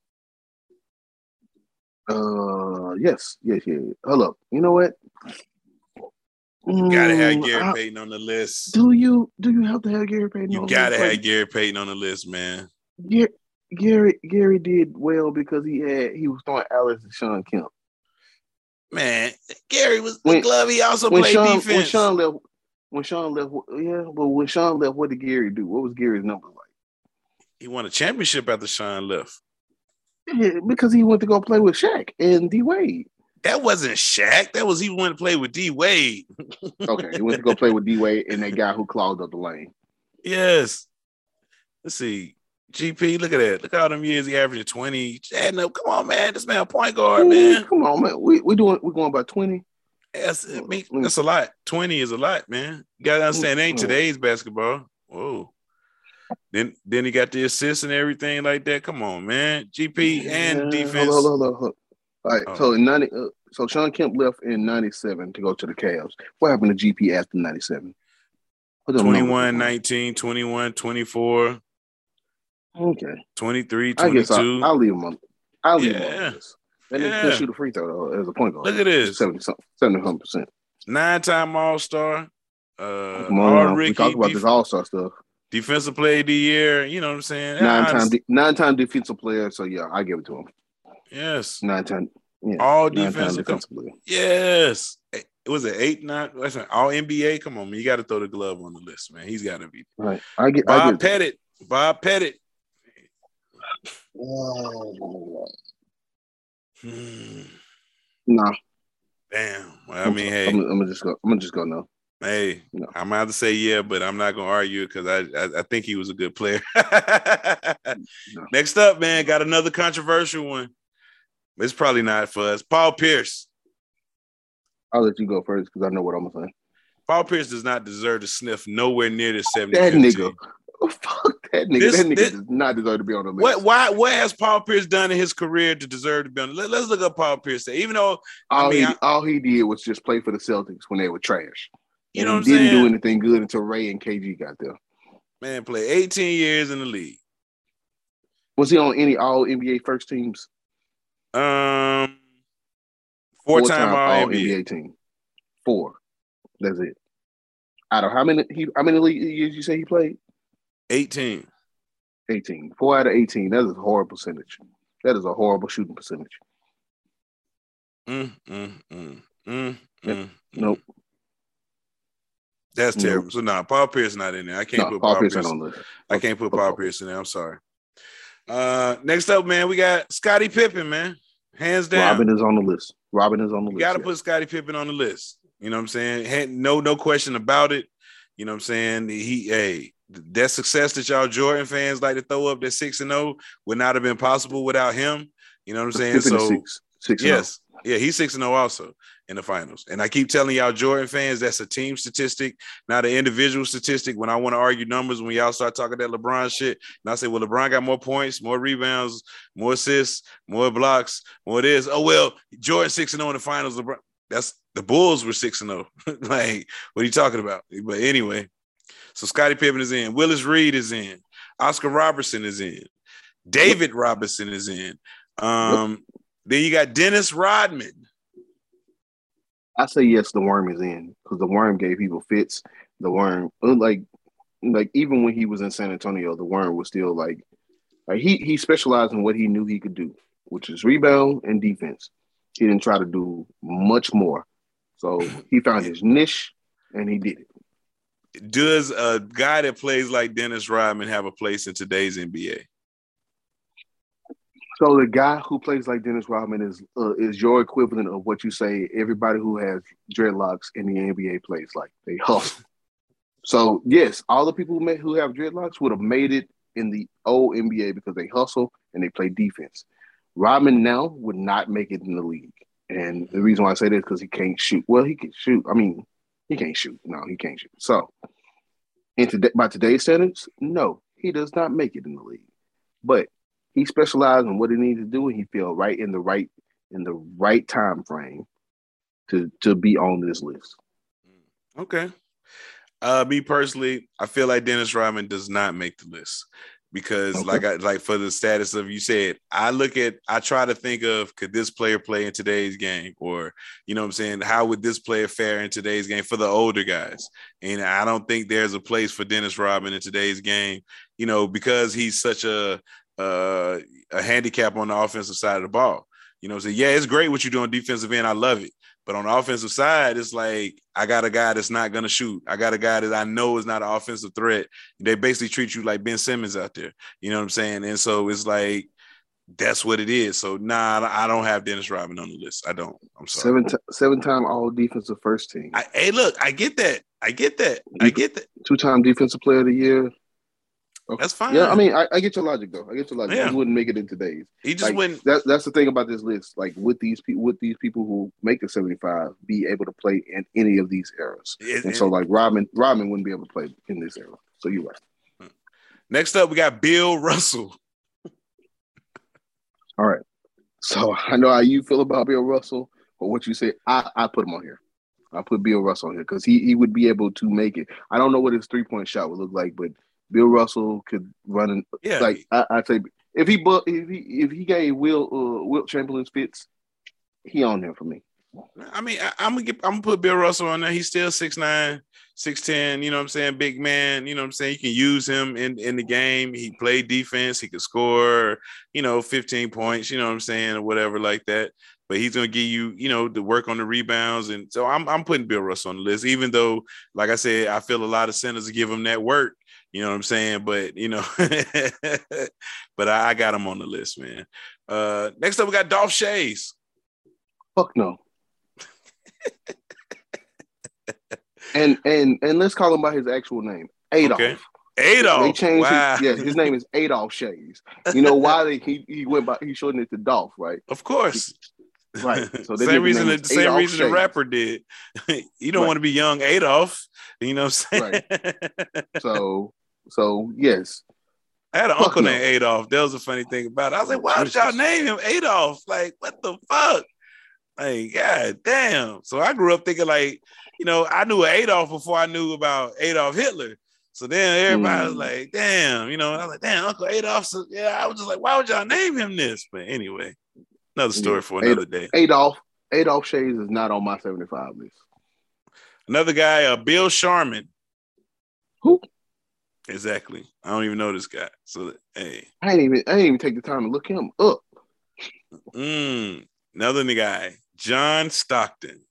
Uh, yes, yes, yes. Hold up. You know what? You gotta have Gary I, Payton on the list. Do you? Do you have to have Gary Payton? You on gotta the have list? Gary Payton on the list, man. Gary, Gary, Gary did well because he had he was throwing Alex and Sean Kemp. Man, Gary was the when, glove. He also played Sean, defense. When Sean left, when Sean left, yeah, but when Sean left, what did Gary do? What was Gary's number like? He won a championship after Sean left. Yeah, because he went to go play with Shaq and D Wade. That wasn't Shaq. That was he went to play with D Wade. Okay, he went to go play with D Wade and that guy who clogged up the lane. Yes. Let's see. G P, look at that. Look at all them years he averaged twenty. Adding up. Come on, man. This man a point guard, man. Come on, man. We we doing we're going about twenty. That's I mean, that's a lot. twenty is a lot, man. You gotta understand it ain't today's basketball. Whoa. Then then he got the assists and everything like that. Come on, man. G P and yeah, defense. Hold on, hold on, hold on. All right. Oh. So in ninety uh, so Sean Kemp left in ninety-seven to go to the Cavs. What happened to G P after ninety-seven? twenty-one, nineteen, twenty-one, twenty-four. Okay. twenty-three, twenty-two. I guess I'll, I'll leave him on. I'll leave yeah. him on this. That yeah. nigga can shoot a free throw though as a point guard. Look at this. seventy seventy percent. Nine-time All-Star. Uh, Come on, all we talk about def- this All-Star stuff. Defensive player of the year. You know what I'm saying? Nine-time de- nine-time defensive player. So, yeah, I give it to him. Yes. Nine-time. Yeah, all defensive. defensive player. Yes. It was an eight, nine. Listen, all N B A. Come on, man. You got to throw the glove on the list, man. He's got to be. Right. I get Bob I get Pettit. Bob Pettit. Oh. Hmm. No. Damn. Well, I mean, hey, I'm, I'm gonna just go. I'm gonna just go no. Hey, no. I'm about to say yeah, but I'm not gonna argue because I, I I think he was a good player. no. Next up, man, got another controversial one. It's probably not for us. Paul Pierce. I'll let you go first because I know what I'm gonna say. Paul Pierce does not deserve to sniff nowhere near the seventy. That nigga. Oh, fuck that nigga. This, that nigga this, does not deserve to be on the list. What? Why? What has Paul Pierce done in his career to deserve to be on the list? Let's look up Paul Pierce. Even though all, I mean, he, I, all he did was just play for the Celtics when they were trash. You know, and what he I'm didn't saying? do anything good until Ray and K G got there. Man, play eighteen years in the league. Was he on any All N B A first teams? Um, four-time Four-time All All N B N B A. A team. Four. That's it. Out of how many? He how many league years you say he played? eighteen. eighteen. Four out of eighteen. That is a horrible percentage. That is a horrible shooting percentage. Mm, mm, mm, mm, Yep. mm, Nope. mm. That's Nope. terrible. So nah, Paul Pierce not in there. I can't No, put Paul Paul Pierce Pierce. ain't on the list. I can't put Paul Pierce in there. I'm sorry. Uh, next up, man, we got Scottie Pippen, man. Hands down. Robin is on the list. Robin is on the You list. got to yeah. put Scottie Pippen on the list. You know what I'm saying? Had no, no question about it. You know what I'm saying? He, hey, that success that y'all Jordan fans like to throw up, that six and zero, would not have been possible without him. You know what I'm saying? Pippen is So six, six and yes, yeah, he's six and zero also in the finals. And I keep telling y'all Jordan fans, that's a team statistic, not an individual statistic. When I want to argue numbers, when y'all start talking that LeBron shit, and I say, well, LeBron got more points, more rebounds, more assists, more blocks, more this. Oh well, Jordan six and zero in the finals. LeBron, that's the Bulls were six and zero. Like, what are you talking about? But anyway, so Scottie Pippen is in. Willis Reed is in. Oscar Robertson is in. David yep. Robinson is in. Um, yep. Then you got Dennis Rodman. I say yes, the Worm is in because the Worm gave people fits. The Worm, like, like even when he was in San Antonio, the Worm was still like, like he he specialized in what he knew he could do, which is rebound and defense. He didn't try to do much more. So he found his niche and he did it. Does a guy that plays like Dennis Rodman have a place in today's N B A? So the guy who plays like Dennis Rodman is uh, is your equivalent of what you say everybody who has dreadlocks in the N B A plays like. They hustle. So yes, all the people who, made, who have dreadlocks would have made it in the old N B A because they hustle and they play defense. Rodman now would not make it in the league. And the reason why I say this is because he can't shoot. Well, he can shoot. I mean, he can't shoot. No, he can't shoot. So, in today, by today's standards, no, he does not make it in the league. But he specialized in what he needs to do, and he fell right in the right in the right time frame to to be on this list. Okay. Uh, me personally, I feel like Dennis Rodman does not make the list. Because okay. like I like for the status of you said, I look at I try to think of could this player play in today's game, or you know what I'm saying, how would this player fare in today's game for the older guys? And I don't think there's a place for Dennis Rodman in today's game, you know, because he's such a uh, a handicap on the offensive side of the ball. You know, so yeah, it's great what you do on defensive end. I love it. But on the offensive side, it's like I got a guy that's not going to shoot. I got a guy that I know is not an offensive threat. They basically treat you like Ben Simmons out there. You know what I'm saying? And so it's like that's what it is. So, nah, I don't have Dennis Rodman on the list. I don't. I'm sorry. Seven, t- seven-time all-defensive first team. I, hey, look, I get that. I get that. I get that. Two-time defensive player of the year. Okay. That's fine. Yeah, I mean, I, I get your logic though. I get your logic. Yeah. He wouldn't make it in today's. He just like, wouldn't. That, that's the thing about this list. Like with these people, with these people who make the seventy-five, be able to play in any of these eras. It, and it, so, like Rodman, Rodman wouldn't be able to play in this era. So you're right. Next up, we got Bill Russell. All right. So I know how you feel about Bill Russell, but what you say, I, I put him on here. I put Bill Russell on here because he he would be able to make it. I don't know what his three point shot would look like, but Bill Russell could run in, yeah. like I, I'd say if he if he if he gave Will uh, Wilt Chamberlain fits, he on there for me. I mean, I, I'm gonna get, I'm gonna put Bill Russell on there. He's still six nine, six ten, you know what I'm saying? Big man, you know what I'm saying? You can use him in, in the game. He played defense, he could score, you know, fifteen points, you know what I'm saying, or whatever like that. But he's gonna give you, you know, the work on the rebounds. And so I'm I'm putting Bill Russell on the list, even though, like I said, I feel a lot of centers give him that work. You know what I'm saying? But, you know, but I, I got him on the list, man. Uh, next up, we got Dolph Schayes. Fuck no. and and and let's call him by his actual name, Adolf. Okay. Adolf. They changed wow. his, yeah, his name is Adolf Schayes. You know why they he, he went by he shortened it to Dolph, right? Of course. Right. So same reason the same Adolf reason Schayes. the rapper did. You don't right. want to be young Adolf. You know what I'm saying? Right. So so yes. I had an fuck uncle no. named Adolf. That was a funny thing about it. I was like, why did y'all name him Adolf? Like, what the fuck? Like, god damn. So I grew up thinking like, you know, I knew Adolf before I knew about Adolf Hitler. So then everybody was Mm. like, damn, you know, I was like, damn, Uncle Adolf. Yeah, I was just like, why would y'all name him this? But anyway, another story Yeah. for Ad- another day. Adolph Adolph Shays is not on my seventy-five list. Another guy, uh, Bill Sharman. Who? Exactly. I don't even know this guy. So hey, I ain't even I ain't even take the time to look him up. mm, another guy, John Stockton.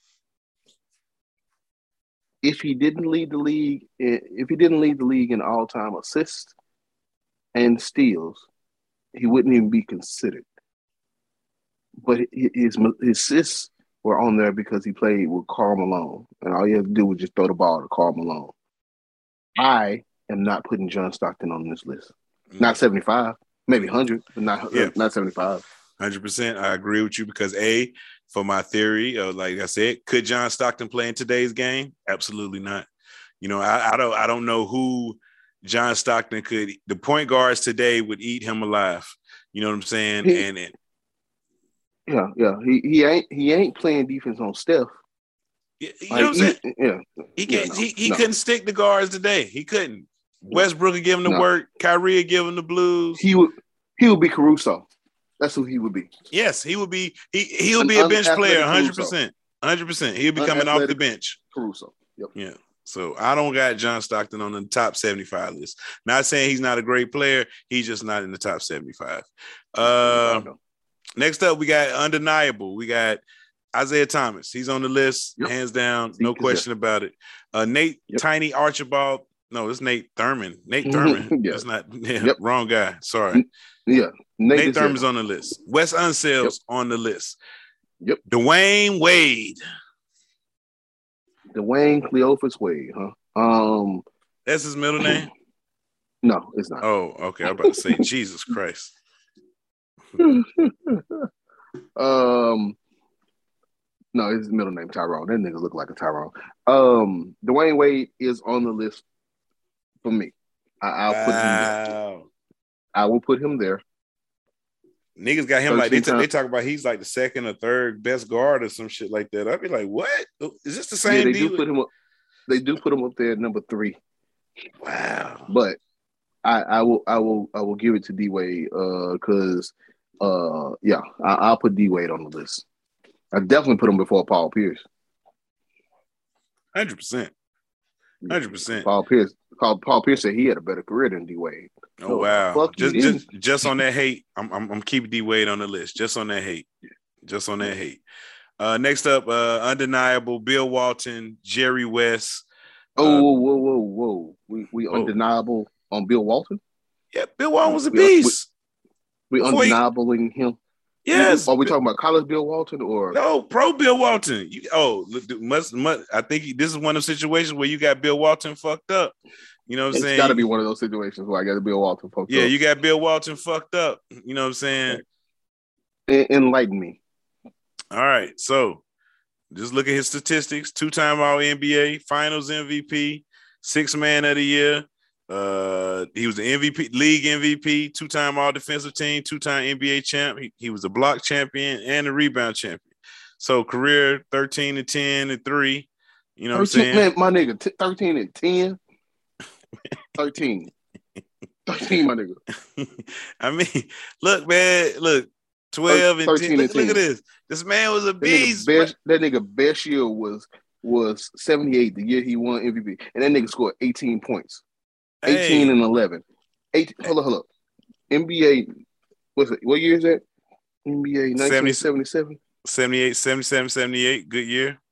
If he didn't lead the league, if he didn't lead the league in all-time assists and steals, he wouldn't even be considered. But his his assists were on there because he played with Karl Malone, and all you have to do was just throw the ball to Karl Malone. I am not putting John Stockton on this list. Mm. Not seventy-five, maybe one hundred, but not yeah. not seventy-five. one hundred percent. I agree with you because A, for my theory, uh, like I said, could John Stockton play in today's game? Absolutely not. You know, I, I don't I don't know who John Stockton could. The point guards today would eat him alive. You know what I'm saying? He, and it, yeah, yeah. He he ain't he ain't playing defense on Steph. You like, know what I'm saying? He, yeah, he yeah, no, he, he no. couldn't stick the guards today. He couldn't. Westbrook would give him the no. work. Kyrie would give him the blues. He would he would be Caruso. That's who he would be. Yes, he would be. He he would be a bench player, one hundred percent. one hundred percent. He'll be coming off the bench. Caruso. Yep. Yeah. So I don't got John Stockton on the top seventy-five list. Not saying he's not a great player. He's just not in the top seventy-five. Uh, next up, we got undeniable. We got Isaiah Thomas. He's on the list, yep. hands down, no question about it. Uh, Nate yep. Tiny Archibald. No, it's Nate Thurman. Nate Thurman. yeah. That's not yeah, yep. wrong guy. Sorry. Yeah. Nate, Nate Thurman's on the list. Wes Unsell's yep. on the list. Yep. Dwayne Wade. Dwayne Cleophas Wade, huh? Um, That's his middle name? No, it's not. Oh, okay. I'm about to say Jesus Christ. um No, his middle name Tyrone. That nigga look like a Tyrone. Um, Dwayne Wade is on the list for me. I, I'll wow. put him there. I will put him there. Niggas got him like they, t- they talk about he's like the second or third best guard or some shit like that. I'd be like, what? Is this the same? Yeah, they deal? do put him up. They do put him up there at number three. Wow. But I, I will I will I will give it to D Wade because uh, uh yeah, I, I'll put D Wade on the list. I definitely put him before Paul Pierce. Hundred percent. Hundred percent. Paul Pierce. Paul, Paul Pierce said he had a better career than D Wade. Oh so, wow! Just just just on that hate, I'm I'm, I'm keeping D Wade on the list. Just on that hate. Just on that hate. Uh, next up, uh, undeniable Bill Walton, Jerry West. Oh uh, whoa whoa whoa whoa! We we whoa. undeniable on Bill Walton. Yeah, Bill Walton was a beast. We, we undeniabling he, him. Yes. Are we talking about college Bill Walton or no pro Bill Walton? You, oh, must, must I think this is one of the situations where you got Bill Walton fucked up. You know what I'm it's saying? It's got to be one of those situations where I got Bill Walton fucked yeah, up. Yeah, you got Bill Walton fucked up. You know what I'm saying? Enlighten me. All right, so just look at his statistics: two-time All N B A, Finals M V P, Sixth Man of the Year. Uh, he was the M V P, league M V P, two-time All Defensive Team, two-time N B A champ. He, he was a block champion and a rebound champion. So career thirteen and ten and three. You know what I'm saying? Man, my nigga, t- thirteen and ten. thirteen. thirteen, my nigga. I mean, look, man, look, twelve and ten. Look, look at this. This man was a beast. That nigga best, that nigga best year was was seventy-eight, the year he won M V P. And that nigga scored eighteen points. eighteen hey. and eleven. Eight, hold up, hold up. N B A, what's it? What year is that? N B A nineteen seventy-seven? seventy-eight, seventy-seven, seventy-eight. Good year.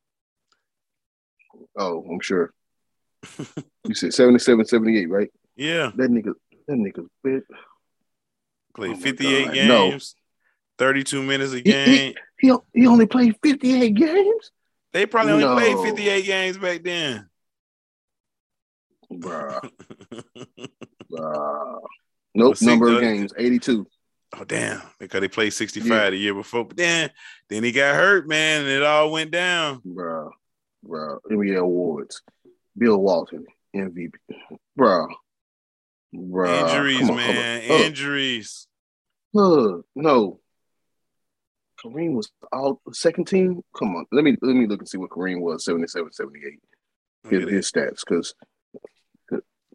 Oh, I'm sure. You said seventy-seven, seventy-eight, right? Yeah. That nigga, that nigga bit. Played oh fifty-eight games, no. thirty-two minutes a game. He, he, he, he only played fifty-eight games? They probably only no. played fifty-eight games back then. Bruh. Bruh. Nope, see, number of games, eighty-two. Oh, damn. Because they played sixty-five yeah. the year before. But then, then he got hurt, man, and it all went down. Bruh. Bruh. N B A awards. Bill Walton, M V P. Bruh. Bruh. Injuries, on, man. Injuries. Look, no. Kareem was all second team. Come on. Let me let me look and see what Kareem was, seventy-seven, seventy-eight. His, his stats, because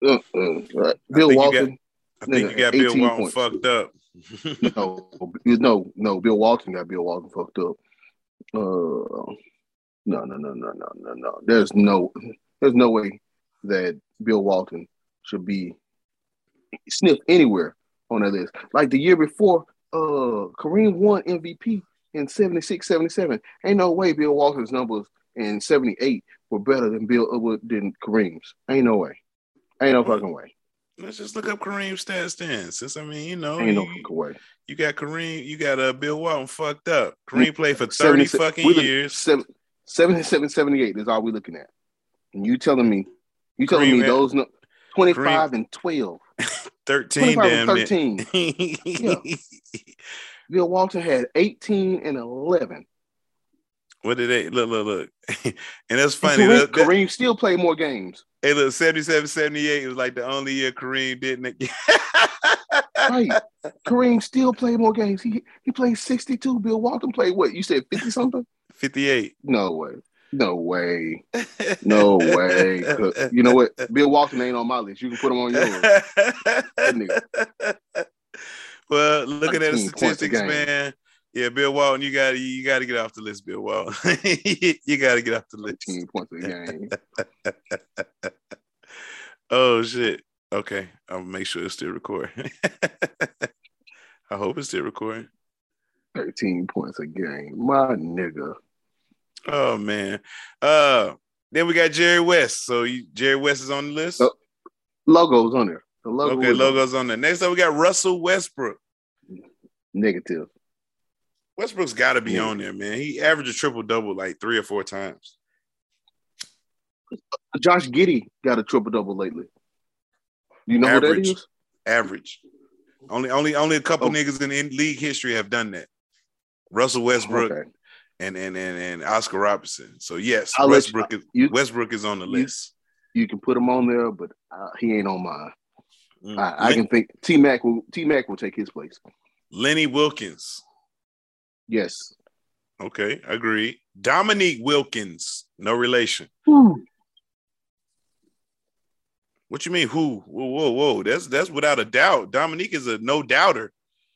Uh, uh, uh, I Bill think you got. Walton, I think nigga, you had got Bill eighteen Walton points. fucked up. no, no, no. Bill Walton got Bill Walton fucked up. Uh, no, no, no, no, no, no, no. There's no, there's no way that Bill Walton should be sniffed anywhere on that list. Like the year before, uh, Kareem won M V P in seventy-six, seventy-seven. Ain't no way Bill Walton's numbers in seventy-eight were better than Bill uh, than Kareem's. Ain't no way. Ain't no fucking way. Let's just look up Kareem's stats then. Since I mean, you know, Ain't you, no fucking way. You got Kareem, you got uh, Bill Walton fucked up. Kareem played for seventy, thirty fucking years. seventy-seven, seventy-eight is all we're looking at. And you telling me, you telling Kareem me those no, twenty-five Kareem, and twelve. thirteen twenty-five damn and thirteen. Yeah. Bill Walton had eighteen and eleven. What did they look, look, look? And that's funny. And Kareem, that, that, Kareem still played more games. Hey, look, seventy-seven, seventy-eight was like the only year Kareem didn't. Right. Kareem still played more games. He he played sixty-two. Bill Walton played what? You said fifty something? fifty-eight. No way. No way. No way. You know what? Bill Walton ain't on my list. You can put him on yours. That nigga. Well, looking at the statistics, man. Yeah, Bill Walton, you got you got to get off the list, Bill Walton. You got to get off the list. fifteen points a game. Oh shit. Okay, I'll make sure it's still recording. I hope it's still recording. thirteen points a game, my nigga. Oh man. Uh, then we got Jerry West. So you, Jerry West is on the list. Uh, logo's on there. The logo okay, logo's on there. Next up, we got Russell Westbrook. Negative. Westbrook's got to be yeah. on there, man. He averaged a triple double like three or four times. Josh Giddey got a triple double lately. You know average, who that is? Average. Only, only, only a couple oh. niggas in, in league history have done that. Russell Westbrook okay. and, and and and Oscar Robertson. So yes, I'll Westbrook you, is you, Westbrook is on the you, list. You can put him on there, but uh, he ain't on mine. Mm. I, I can think T Mac will T Mac will take his place. Lenny Wilkins. Yes. Okay, agreed. Dominique Wilkins, no relation. Ooh. What you mean? Who? Whoa, whoa, whoa! That's that's without a doubt. Dominique is a no doubter.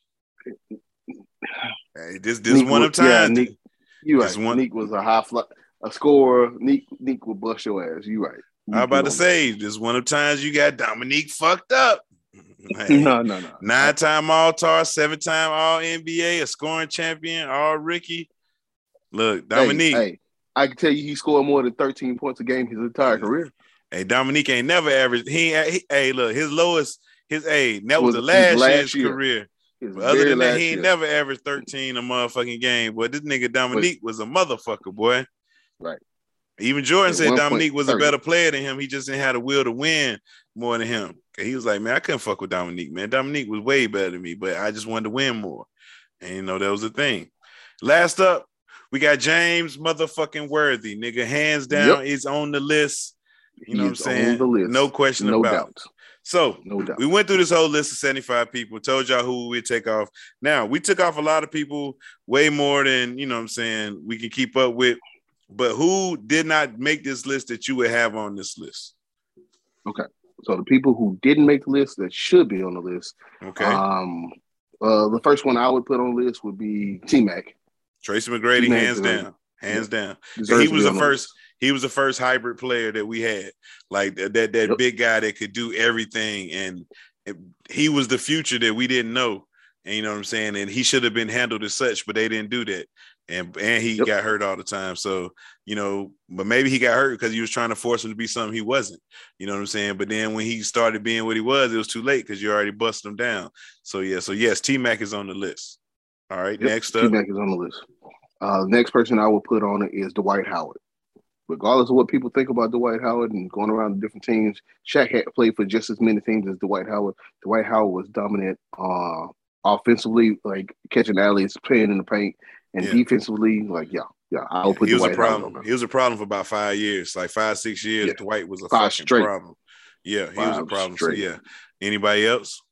Hey, this this Nick one of time. Yeah, Nick, you right. One, Nick was a high fly, a scorer. Nick Nick will bust your ass. You right. You I'm about to say this one of times you got Dominique fucked up. Hey, no, no, no. Nine time All Star, seven time All N B A, a scoring champion, All Rookie. Look, Dominique. Hey, hey, I can tell you he scored more than thirteen points a game his entire career. Hey, Dominique ain't never averaged. He, he hey, look, his lowest, his hey, that was, was the last, last year's year. career. But other than that, he ain't year. never averaged thirteen a motherfucking game. Boy, this nigga Dominique but, was a motherfucker, boy. Right. Even Jordan said Dominique was a better player than him. He just didn't have the will to win more than him. He was like, man, I couldn't fuck with Dominique, man. Dominique was way better than me, but I just wanted to win more. And, you know, that was the thing. Last up, we got James motherfucking Worthy. Nigga, hands down, yep. is on the list. You know He's what I'm saying? No question no about doubt. it. So no doubt. We went through this whole list of seventy-five people, told y'all who we'd take off. Now, we took off a lot of people, way more than, you know what I'm saying, we can keep up with. But who did not make this list that you would have on this list? Okay. So the people who didn't make the list that should be on the list. Okay. Um, uh, the first one I would put on the list would be T-Mac. Tracy McGrady, T-Mac hands down. Hands yeah. down. He was the first. The he was the first hybrid player that we had. Like that, that, that yep. big guy that could do everything. And it, he was the future that we didn't know. And you know what I'm saying? And he should have been handled as such, but they didn't do that. And and he yep. got hurt all the time. So, you know, but maybe he got hurt because he was trying to force him to be something he wasn't. You know what I'm saying? But then when he started being what he was, it was too late because you already busted him down. So, yeah. So, yes, T-Mac is on the list. All right, yep. next up. T-Mac is on the list. Uh, the next person I would put on it is Dwight Howard. Regardless of what people think about Dwight Howard and going around the different teams, Shaq had played for just as many teams as Dwight Howard. Dwight Howard was dominant uh, offensively, like catching alleys, playing in the paint. And yeah. defensively, like, yeah, yeah, I'll put he was Dwight a problem. He was a problem for about five years, like five, six years. Yeah. Dwight was a five fucking straight. problem. Yeah, he five was a problem. Straight. So, yeah. Anybody else?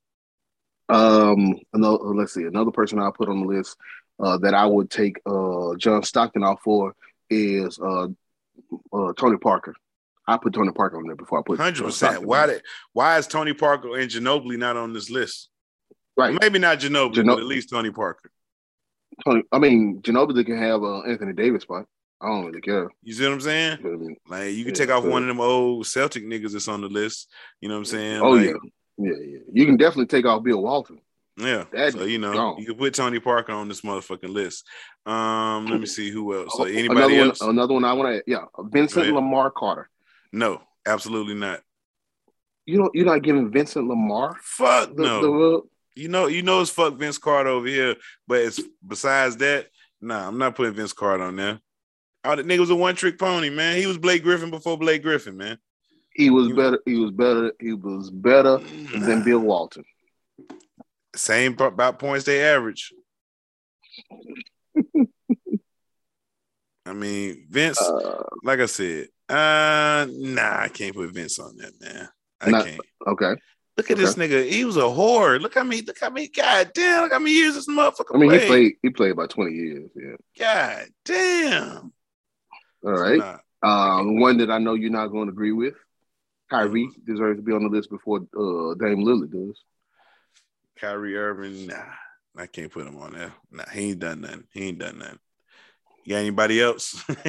Um, another, let's see. Another person I'll put on the list uh, that I would take uh, John Stockton off for is uh, uh, Tony Parker. I put Tony Parker on there before I put Hundred uh, percent. Why did? Why is Tony Parker and Ginobili not on this list? Right. Maybe not Ginobili, Gino- but at least Tony Parker. Tony, I mean, Ginobili can have uh, Anthony Davis spot. I don't really care. You see what I'm saying? I mean, like you can yeah, take off but, one of them old Celtic niggas that's on the list. You know what I'm saying? Oh like, yeah, yeah, yeah. You can definitely take off Bill Walton. Yeah. That so you know, gone. you can put Tony Parker on this motherfucking list. Um, let me see who else. So anybody another else? One, another one I want to. Yeah, Vincent Lamar Carter. No, absolutely not. You don't. You're not giving Vincent Lamar. Fuck the, no. The, you know, you know it's fuck Vince Carter over here, but it's besides that, nah, I'm not putting Vince Carter on there. Oh, that nigga was a one trick pony, man. He was Blake Griffin before Blake Griffin, man. He was he better. Was, he was better. He was better than Bill Walton. Same about points they average. I mean, Vince, uh, like I said, uh, nah, I can't put Vince on that, man. I not, can't. Okay. Look at okay. this nigga. He was a whore. Look how many, look how many, god damn, look how many years this motherfucker I mean, played. he played, he played about twenty years, yeah. God damn. All right. So, nah, um, one that I know you're not going to agree with. Kyrie mm-hmm. deserves to be on the list before uh, Dame Lillard does. Kyrie Irving, nah. I can't put him on there. Nah, he ain't done nothing. He ain't done nothing. You got anybody else? uh,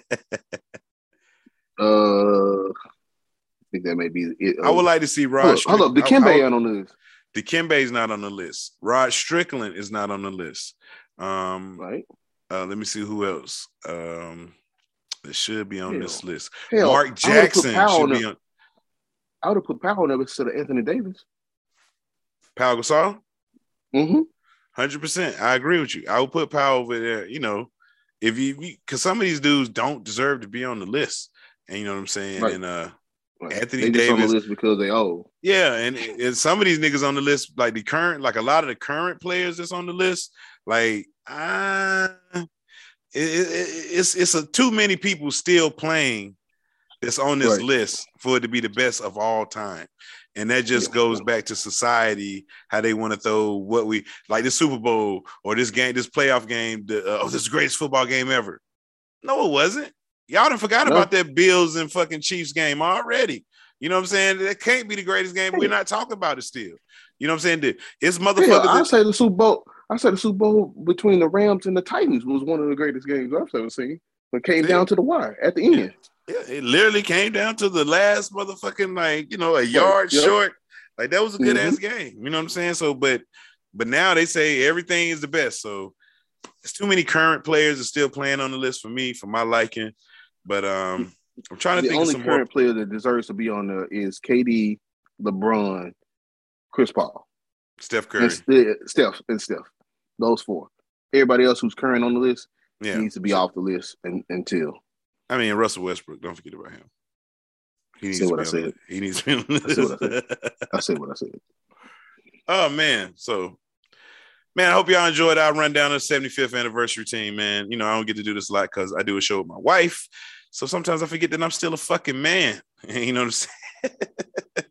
I think that may be it. Uh, I would like to see Rod. Hold, hold up, Dikembe ain't on the list. Dikembe's not on the list. Rod Strickland is not on the list. Um, right. Uh, let me see who else. Um, that should be on Hell. this list. Hell, Mark Jackson should be on. I would have put Powell on there instead of Anthony Davis. Pau Gasol? Mm-hmm. one hundred percent. I agree with you. I would put Powell over there, you know, if you, because some of these dudes don't deserve to be on the list. And you know what I'm saying? Right. And uh, right. Anthony they Davis. Just on the list because they old. Yeah. And, and some of these niggas on the list, like the current, like a lot of the current players that's on the list, like, uh, it, it, it's, it's a, too many people still playing that's on this right. list for it to be the best of all time. And that just yeah. goes back to society, how they want to throw what we like the Super Bowl or this game, this playoff game. The, uh, oh, this is the greatest football game ever. No, it wasn't. Y'all done forgot no. about that Bills and fucking Chiefs game already. You know what I'm saying? That can't be the greatest game. We're not talking about it still. You know what I'm saying? It's motherfuckers. I say the Super Bowl. I say the Super Bowl between the Rams and the Titans was one of the greatest games I've ever seen. It came yeah. down to the wire at the end. Yeah, it literally came down to the last motherfucking, like, you know, a yard yep. short. Like, that was a good mm-hmm. ass game. You know what I'm saying? So, but but now they say everything is the best. So it's too many current players that are still playing on the list for me, for my liking. But um, I'm trying to the think of some some current more... player that deserves to be on there is K D, LeBron, Chris Paul, Steph Curry, and St- Steph, and Steph. Those four. Everybody else who's current on the list yeah. needs to be so, off the list and, until. I mean, Russell Westbrook. Don't forget about him. He needs say to what be I said. The, he needs to be on the list. I said what I said. I said what I said. Oh man, so man, I hope y'all enjoyed our rundown of the seventy-fifth anniversary team. Man, you know I don't get to do this a lot because I do a show with my wife, so sometimes I forget that I'm still a fucking man. You know what I'm saying?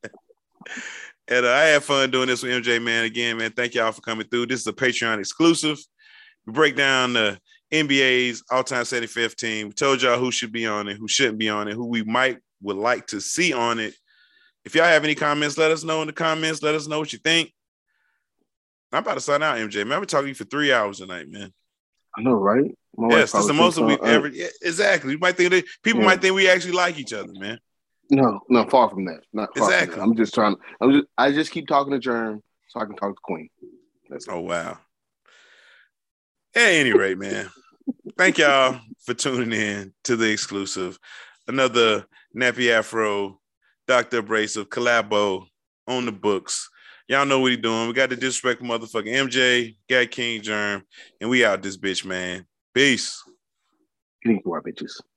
And uh, I had fun doing this with M J, man. Again, man, thank y'all for coming through. This is a Patreon exclusive. We break down the N B A's all-time seventy-fifth team. We told y'all who should be on it, who shouldn't be on it, who we might would like to see on it. If y'all have any comments, let us know in the comments. Let us know what you think. I'm about to sign out, M J. Man, I've been talking to you for three hours tonight, man. I know, right? My yes, that's the most we've ever. Yeah, exactly. You might think that people yeah. might think we actually like each other, man. No, no, far from that. Not far exactly. From that. I'm just trying. I'm just. I just keep talking to Germ so I can talk to Queen. That's oh wow. At any rate, man. Thank y'all for tuning in to the exclusive. Another Nappy Afro, Doctor Abrasive, collabo on the books. Y'all know what he doing. We got the disrespect motherfucking M J, got King Germ, and we out this bitch, man. Peace. You need more bitches.